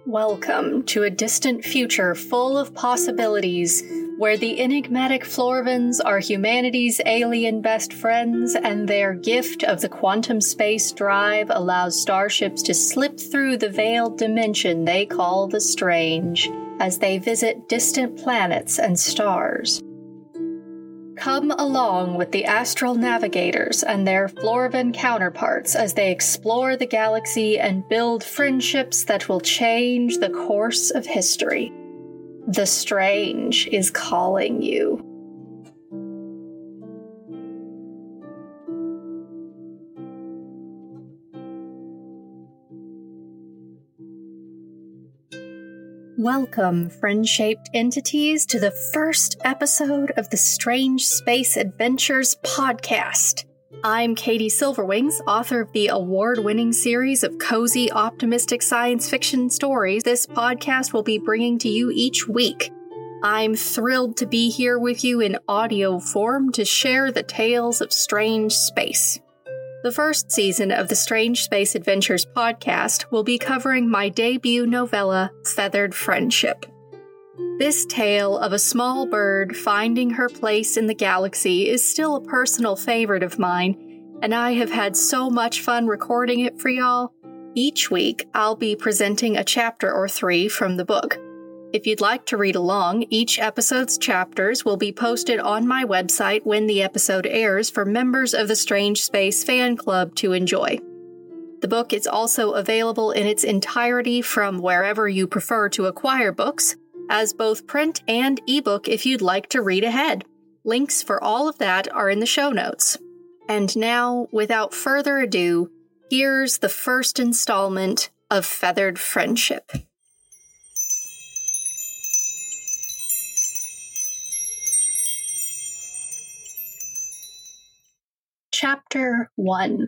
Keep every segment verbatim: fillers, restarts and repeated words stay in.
Welcome to a distant future full of possibilities, where the enigmatic Florvins are humanity's alien best friends, and their gift of the quantum space drive allows starships to slip through the veiled dimension they call the Strange, as they visit distant planets and stars. Come along with the astral navigators and their Florvin counterparts as they explore the galaxy and build friendships that will change the course of history. The Strange is calling you. Welcome, friend-shaped entities, to the first episode of the Strange Space Adventures podcast. I'm Katie Silverwings, author of the award-winning series of cozy, optimistic science fiction stories this podcast will be bringing to you each week. I'm thrilled to be here with you in audio form to share the tales of strange space. The first season of the Strange Space Adventures podcast will be covering my debut novella, Feathered Friendship. This tale of a small bird finding her place in the galaxy is still a personal favorite of mine, and I have had so much fun recording it for y'all. Each week, I'll be presenting a chapter or three from the book. If you'd like to read along, each episode's chapters will be posted on my website when the episode airs for members of the Strange Space fan club to enjoy. The book is also available in its entirety from wherever you prefer to acquire books, as both print and ebook if you'd like to read ahead. Links for all of that are in the show notes. And now, without further ado, here's the first installment of Feathered Friendship. Chapter one.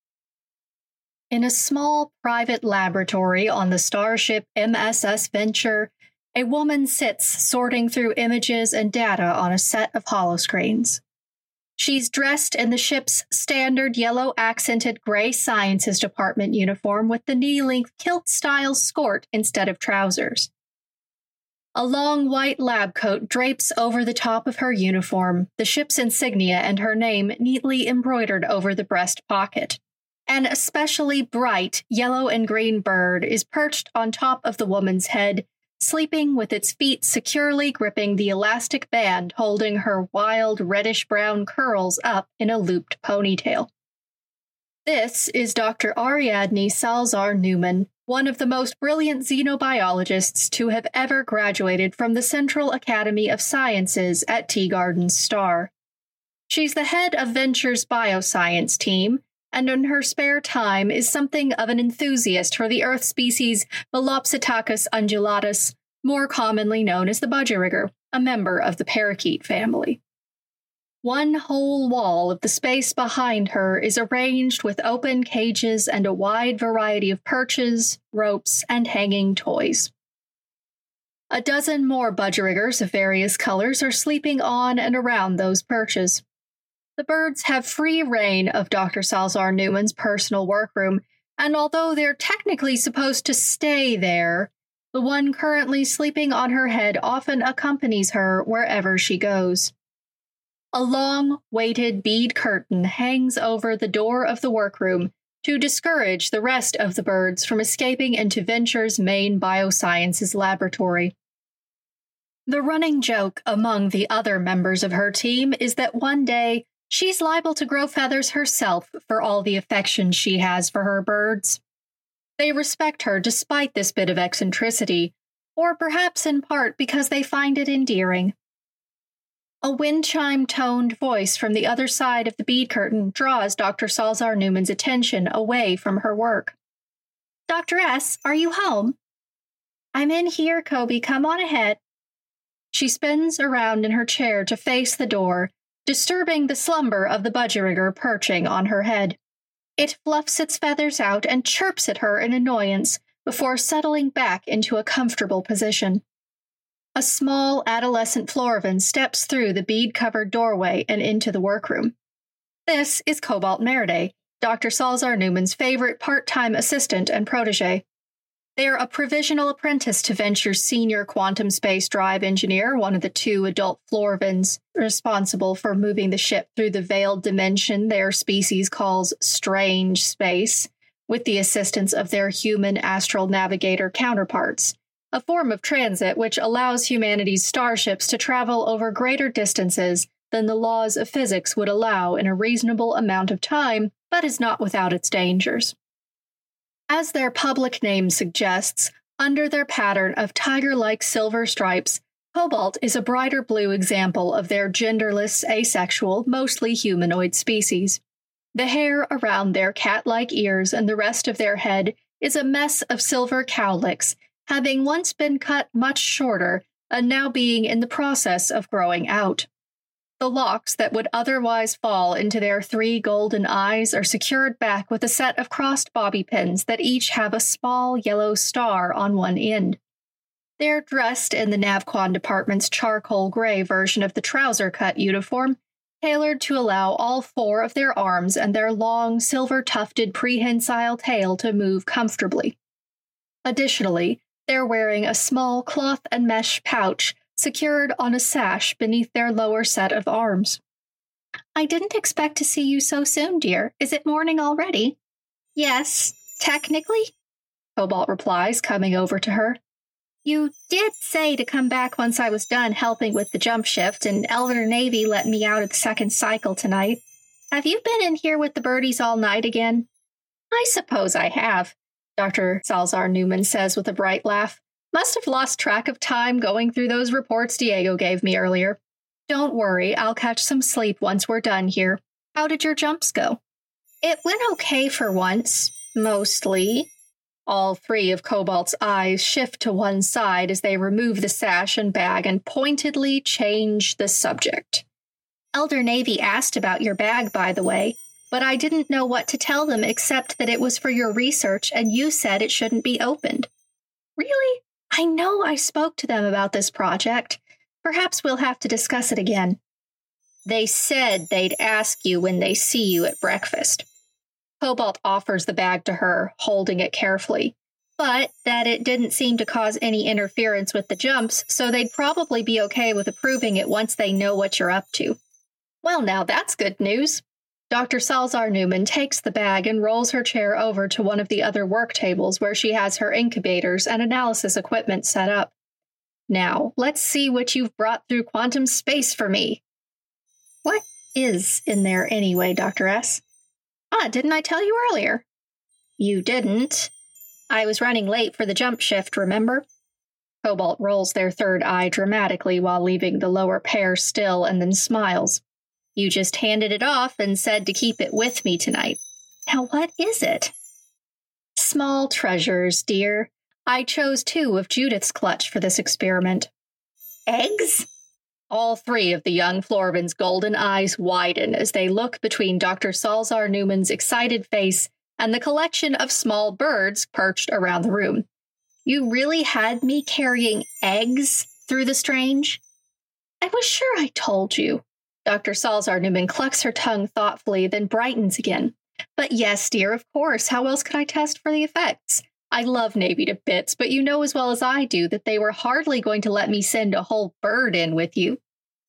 In a small private laboratory on the starship M S S Venture, a woman sits sorting through images and data on a set of holoscreens. She's dressed in the ship's standard yellow-accented gray sciences department uniform with the knee-length kilt-style skirt instead of trousers. A long white lab coat drapes over the top of her uniform, the ship's insignia and her name neatly embroidered over the breast pocket. An especially bright yellow and green bird is perched on top of the woman's head, sleeping with its feet securely gripping the elastic band holding her wild reddish-brown curls up in a looped ponytail. This is Doctor Ariadne Salazar Newman, one of the most brilliant xenobiologists to have ever graduated from the Central Academy of Sciences at Teegarden Star. She's the head of Venture's bioscience team, and in her spare time is something of an enthusiast for the Earth species Melopsitacus undulatus, more commonly known as the budgerigger, a member of the parakeet family. One whole wall of the space behind her is arranged with open cages and a wide variety of perches, ropes, and hanging toys. A dozen more budgeriggers of various colors are sleeping on and around those perches. The birds have free reign of Doctor Salazar Newman's personal workroom, and although they're technically supposed to stay there, the one currently sleeping on her head often accompanies her wherever she goes. A long, weighted bead curtain hangs over the door of the workroom to discourage the rest of the birds from escaping into Venture's main biosciences laboratory. The running joke among the other members of her team is that one day she's liable to grow feathers herself for all the affection she has for her birds. They respect her despite this bit of eccentricity, or perhaps in part because they find it endearing. A wind chime-toned voice from the other side of the bead curtain draws Doctor Salazar Newman's attention away from her work. Doctor S., are you home? I'm in here, Kobe. Come on ahead. She spins around in her chair to face the door, disturbing the slumber of the budgerigger perching on her head. It fluffs its feathers out and chirps at her in annoyance before settling back into a comfortable position. A small adolescent Florvin steps through the bead-covered doorway and into the workroom. This is Cobalt Meraday, Doctor Salazar Newman's favorite part-time assistant and protege. They're a provisional apprentice to Venture's senior quantum space drive engineer, one of the two adult Florvins responsible for moving the ship through the veiled dimension their species calls strange space, with the assistance of their human astral navigator counterparts, a form of transit which allows humanity's starships to travel over greater distances than the laws of physics would allow in a reasonable amount of time, but is not without its dangers. As their public name suggests, under their pattern of tiger-like silver stripes, Cobalt is a brighter blue example of their genderless, asexual, mostly humanoid species. The hair around their cat-like ears and the rest of their head is a mess of silver cowlicks, having once been cut much shorter and now being in the process of growing out. The locks that would otherwise fall into their three golden eyes are secured back with a set of crossed bobby pins that each have a small yellow star on one end. They're dressed in the Navquan department's charcoal gray version of the trouser-cut uniform, tailored to allow all four of their arms and their long, silver-tufted prehensile tail to move comfortably. Additionally, they're wearing a small cloth and mesh pouch secured on a sash beneath their lower set of arms. I didn't expect to see you so soon, dear. Is it morning already? Yes, technically, Cobalt replies, coming over to her. You did say to come back once I was done helping with the jump shift, and Elder Navy let me out of the second cycle tonight. Have you been in here with the birdies all night again? I suppose I have, Doctor Salzar Newman says with a bright laugh. Must have lost track of time going through those reports Diego gave me earlier. Don't worry, I'll catch some sleep once we're done here. How did your jumps go? It went okay for once, mostly. All three of Cobalt's eyes shift to one side as they remove the sash and bag and pointedly change the subject. Elder Navy asked about your bag, by the way, but I didn't know what to tell them except that it was for your research and you said it shouldn't be opened. Really? I know I spoke to them about this project. Perhaps we'll have to discuss it again. They said they'd ask you when they see you at breakfast. Cobalt offers the bag to her, holding it carefully, but that it didn't seem to cause any interference with the jumps, so they'd probably be okay with approving it once they know what you're up to. Well, now that's good news. Doctor Salzar Newman takes the bag and rolls her chair over to one of the other work tables where she has her incubators and analysis equipment set up. Now, let's see what you've brought through quantum space for me. What is in there anyway, Doctor S? Ah, didn't I tell you earlier? You didn't. I was running late for the jump shift, remember? Cobalt rolls their third eye dramatically while leaving the lower pair still and then smiles. You just handed it off and said to keep it with me tonight. Now what is it? Small treasures, dear. I chose two of Judith's clutch for this experiment. Eggs? All three of the young Florvin's golden eyes widen as they look between Doctor Salzar Newman's excited face and the collection of small birds perched around the room. You really had me carrying eggs through the strange? I was sure I told you. Doctor Salzar Newman clucks her tongue thoughtfully, then brightens again. But yes, dear, of course. How else could I test for the effects? I love Navy to bits, but you know as well as I do that they were hardly going to let me send a whole bird in with you.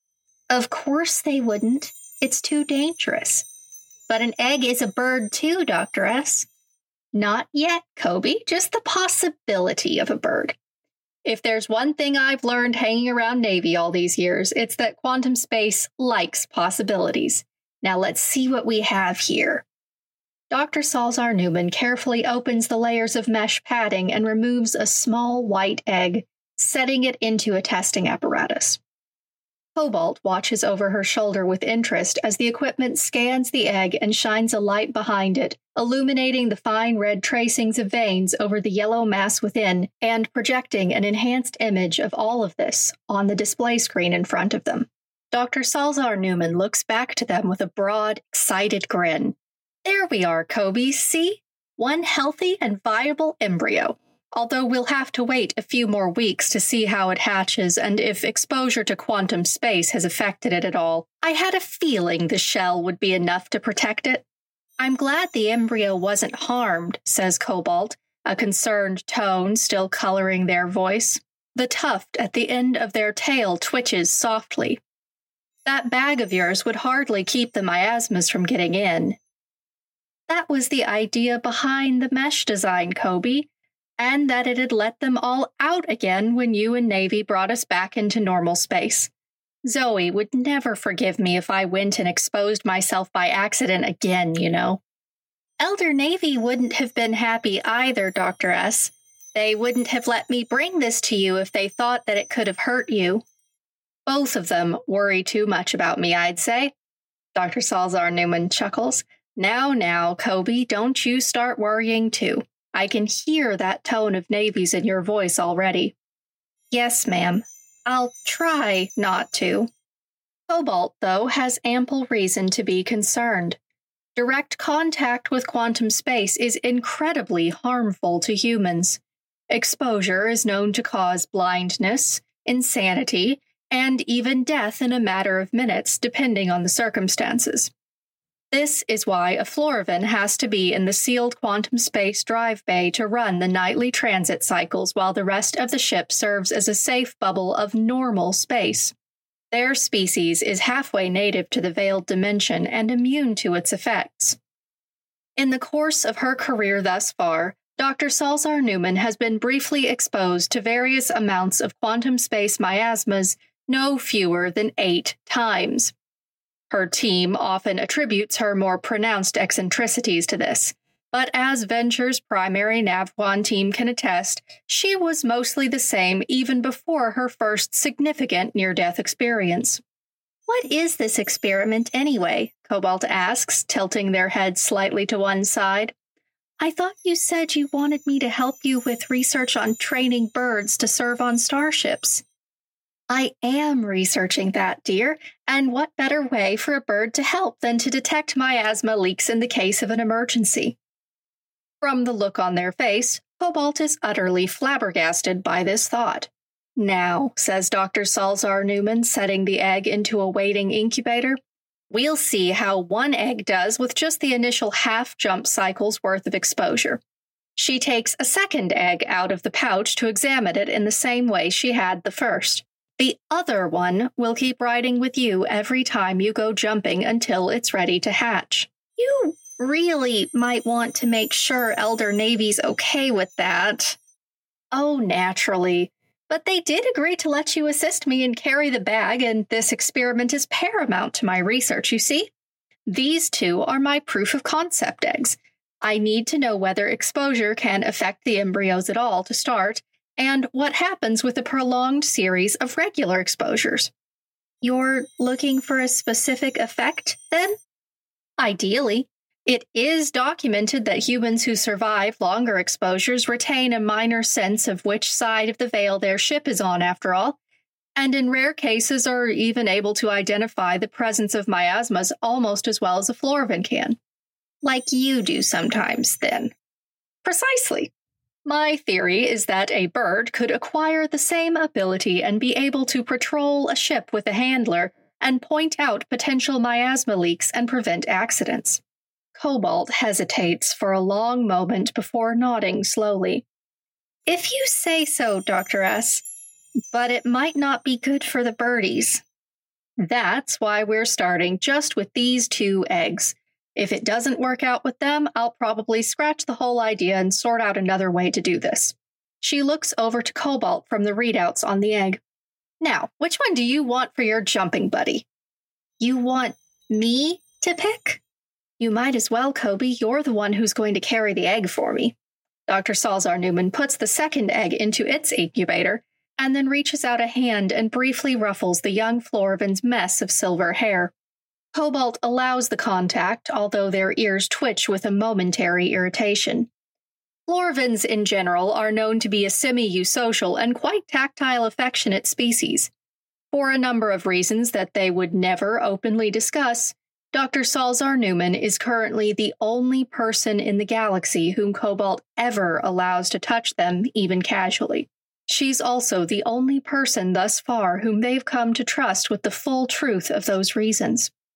Of course they wouldn't. It's too dangerous. But an egg is a bird too, Doctor S. Not yet, Kobe. Just the possibility of a bird. If there's one thing I've learned hanging around Navy all these years, it's that quantum space likes possibilities. Now let's see what we have here. Doctor Salzar Newman carefully opens the layers of mesh padding and removes a small white egg, setting it into a testing apparatus. Cobalt watches over her shoulder with interest as the equipment scans the egg and shines a light behind it, illuminating the fine red tracings of veins over the yellow mass within and projecting an enhanced image of all of this on the display screen in front of them. Doctor Salzar Newman looks back to them with a broad, excited grin. There we are, Kobe, see? One healthy and viable embryo. Although we'll have to wait a few more weeks to see how it hatches and if exposure to quantum space has affected it at all. I had a feeling the shell would be enough to protect it. I'm glad the embryo wasn't harmed, says Cobalt, a concerned tone still coloring their voice. The tuft at the end of their tail twitches softly. That bag of yours would hardly keep the miasmas from getting in. That was the idea behind the mesh design, Kobe, and that it had let them all out again when you and Navy brought us back into normal space. Zoe would never forgive me if I went and exposed myself by accident again, you know. Elder Navy wouldn't have been happy either, Doctor S. They wouldn't have let me bring this to you if they thought that it could have hurt you. Both of them worry too much about me, I'd say. Doctor Salzar Newman chuckles. Now, now, Kobe, don't you start worrying too. I can hear that tone of Navy's in your voice already. Yes, ma'am. I'll try not to. Cobalt, though, has ample reason to be concerned. Direct contact with quantum space is incredibly harmful to humans. Exposure is known to cause blindness, insanity, and even death in a matter of minutes, depending on the circumstances. This is why a Florivan has to be in the sealed quantum space drive bay to run the nightly transit cycles while the rest of the ship serves as a safe bubble of normal space. Their species is halfway native to the veiled dimension and immune to its effects. In the course of her career thus far, Doctor Salzar Newman has been briefly exposed to various amounts of quantum space miasmas no fewer than eight times. Her team often attributes her more pronounced eccentricities to this, but as Venture's primary Navjuan team can attest, she was mostly the same even before her first significant near-death experience. What is this experiment anyway? Cobalt asks, tilting their heads slightly to one side. I thought you said you wanted me to help you with research on training birds to serve on starships. I am researching that, dear, and what better way for a bird to help than to detect miasma leaks in the case of an emergency? From the look on their face, Cobalt is utterly flabbergasted by this thought. Now, says Doctor Salzar Newman, setting the egg into a waiting incubator, we'll see how one egg does with just the initial half-jump cycle's worth of exposure. She takes a second egg out of the pouch to examine it in the same way she had the first. The other one will keep riding with you every time you go jumping until it's ready to hatch. You really might want to make sure Elder Navy's okay with that. Oh, naturally. But they did agree to let you assist me and carry the bag, and this experiment is paramount to my research, you see? These two are my proof of concept eggs. I need to know whether exposure can affect the embryos at all to start, and what happens with a prolonged series of regular exposures. You're looking for a specific effect, then? Ideally. It is documented that humans who survive longer exposures retain a minor sense of which side of the veil their ship is on, after all, and in rare cases are even able to identify the presence of miasmas almost as well as a Florivan can. Like you do sometimes, then. Precisely. My theory is that a bird could acquire the same ability and be able to patrol a ship with a handler and point out potential miasma leaks and prevent accidents. Cobalt hesitates for a long moment before nodding slowly. If you say so, Doctor S, but it might not be good for the birdies. That's why we're starting just with these two eggs. If it doesn't work out with them, I'll probably scratch the whole idea and sort out another way to do this. She looks over to Cobalt from the readouts on the egg. Now, which one do you want for your jumping buddy? You want me to pick? You might as well, Kobe. You're the one who's going to carry the egg for me. Doctor Salzar Newman puts the second egg into its incubator and then reaches out a hand and briefly ruffles the young Florivan's mess of silver hair. Cobalt allows the contact, although their ears twitch with a momentary irritation. Florivans in general are known to be a semi-eusocial and quite tactile affectionate species. For a number of reasons that they would never openly discuss, Doctor Salzar Newman is currently the only person in the galaxy whom Cobalt ever allows to touch them, even casually. She's also the only person thus far whom they've come to trust with the full truth of those reasons.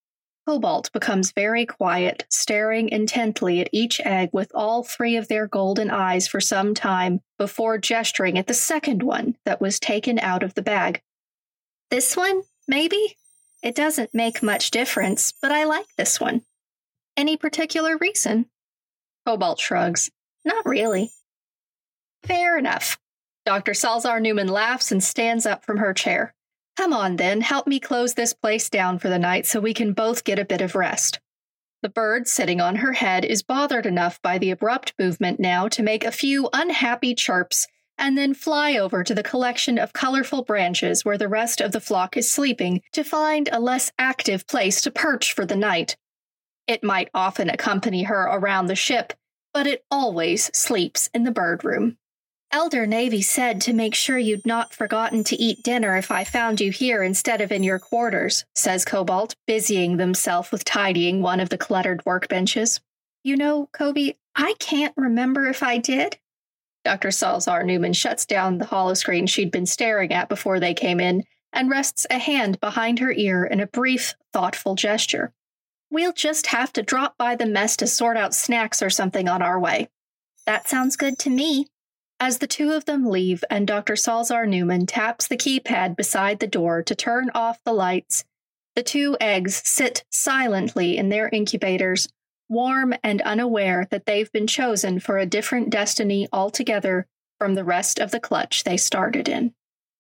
Cobalt becomes very quiet, staring intently at each egg with all three of their golden eyes for some time before gesturing at the second one that was taken out of the bag. This one, maybe? It doesn't make much difference, but I like this one. Any particular reason? Cobalt shrugs. Not really. Fair enough. Doctor Salzar Newman laughs and stands up from her chair. Come on, then, help me close this place down for the night so we can both get a bit of rest. The bird sitting on her head is bothered enough by the abrupt movement now to make a few unhappy chirps and then fly over to the collection of colorful branches where the rest of the flock is sleeping to find a less active place to perch for the night. It might often accompany her around the ship, but it always sleeps in the bird room. Elder Navy said to make sure you'd not forgotten to eat dinner if I found you here instead of in your quarters, says Cobalt, busying themselves with tidying one of the cluttered workbenches. You know, Kobe, I can't remember if I did. Doctor Salzar Newman shuts down the holoscreen she'd been staring at before they came in and rests a hand behind her ear in a brief, thoughtful gesture. We'll just have to drop by the mess to sort out snacks or something on our way. That sounds good to me. As the two of them leave and Doctor Salzar Newman taps the keypad beside the door to turn off the lights, the two eggs sit silently in their incubators, warm and unaware that they've been chosen for a different destiny altogether from the rest of the clutch they started in.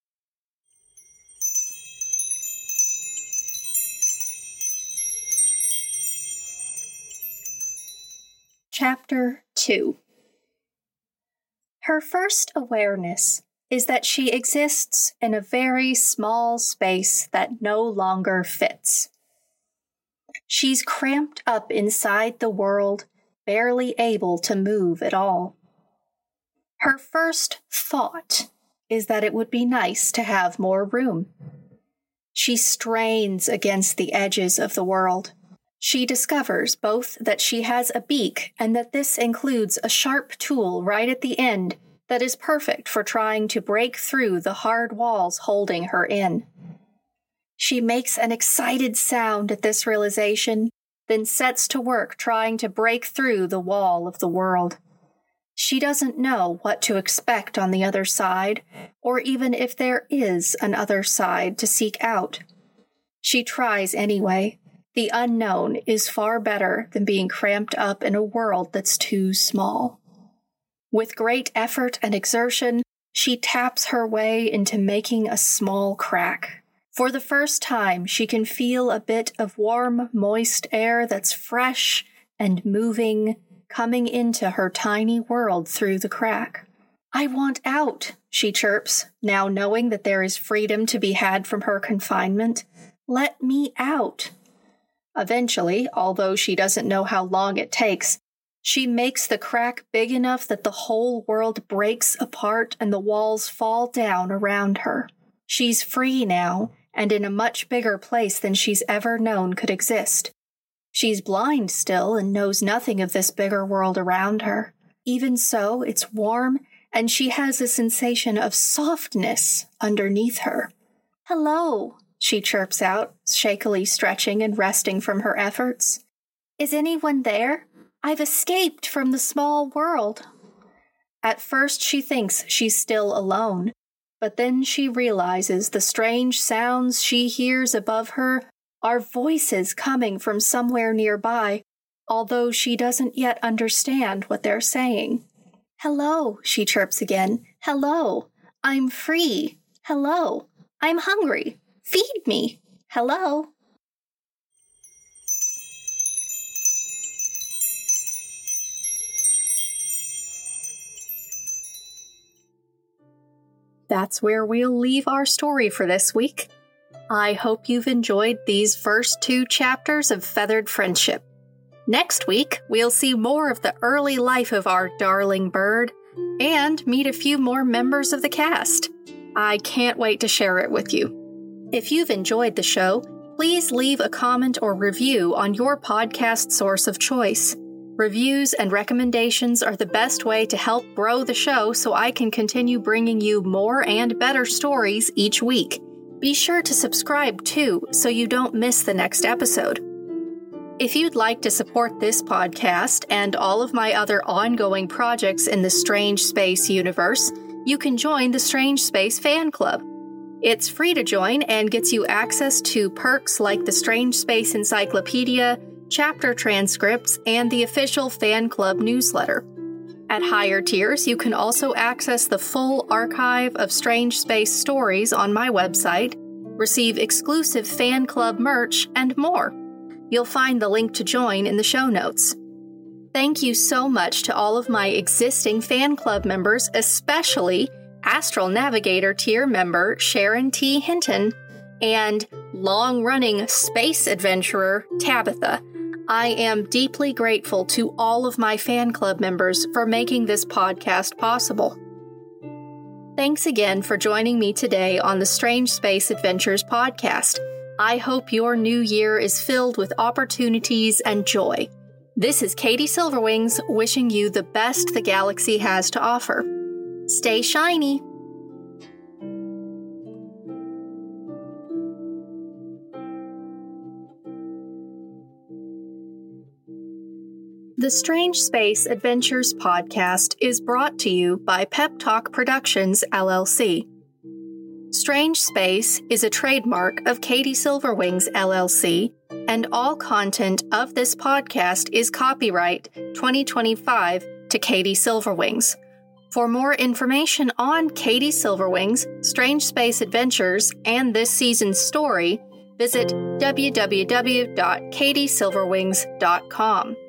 Chapter two. Her first awareness is that she exists in a very small space that no longer fits. She's cramped up inside the world, barely able to move at all. Her first thought is that it would be nice to have more room. She strains against the edges of the world. She discovers both that she has a beak and that this includes a sharp tool right at the end that is perfect for trying to break through the hard walls holding her in. She makes an excited sound at this realization, then sets to work trying to break through the wall of the world. She doesn't know what to expect on the other side, or even if there is an other side to seek out. She tries anyway. The unknown is far better than being cramped up in a world that's too small. With great effort and exertion, she taps her way into making a small crack. For the first time, she can feel a bit of warm, moist air that's fresh and moving, coming into her tiny world through the crack. I want out, she chirps, now knowing that there is freedom to be had from her confinement. Let me out. Eventually, although she doesn't know how long it takes, she makes the crack big enough that the whole world breaks apart and the walls fall down around her. She's free now, and in a much bigger place than she's ever known could exist. She's blind still and knows nothing of this bigger world around her. Even so, it's warm, and she has a sensation of softness underneath her. Hello, she chirps out, shakily stretching and resting from her efforts. Is anyone there? I've escaped from the small world. At first she thinks she's still alone, but then she realizes the strange sounds she hears above her are voices coming from somewhere nearby, although she doesn't yet understand what they're saying. Hello, she chirps again. Hello, I'm free. Hello, I'm hungry. Feed me. Hello. That's where we'll leave our story for this week. I hope you've enjoyed these first two chapters of Feathered Friendship. Next week, we'll see more of the early life of our darling bird and meet a few more members of the cast. I can't wait to share it with you. If you've enjoyed the show, please leave a comment or review on your podcast source of choice. Reviews and recommendations are the best way to help grow the show so I can continue bringing you more and better stories each week. Be sure to subscribe too so you don't miss the next episode. If you'd like to support this podcast and all of my other ongoing projects in the Strange Space universe, you can join the Strange Space Fan Club. It's free to join and gets you access to perks like the Strange Space Encyclopedia, chapter transcripts, and the official fan club newsletter. At higher tiers, you can also access the full archive of Strange Space stories on my website, receive exclusive fan club merch, and more. You'll find the link to join in the show notes. Thank you so much to all of my existing fan club members, especially Astral Navigator tier member Sharon T. Hinton and long-running space adventurer Tabitha. I am deeply grateful to all of my fan club members for making this podcast possible. Thanks again for joining me today on the Strange Space Adventures podcast. I hope your new year is filled with opportunities and joy. This is Katie Silverwings wishing you the best the galaxy has to offer. Stay shiny! The Strange Space Adventures podcast is brought to you by Pep Talk Productions, L L C. Strange Space is a trademark of Katie Silverwings, L L C, and all content of this podcast is copyright twenty twenty-five to Katie Silverwings. For more information on Katie Silverwings, Strange Space Adventures, and this season's story, visit w w w dot katie silverwings dot com.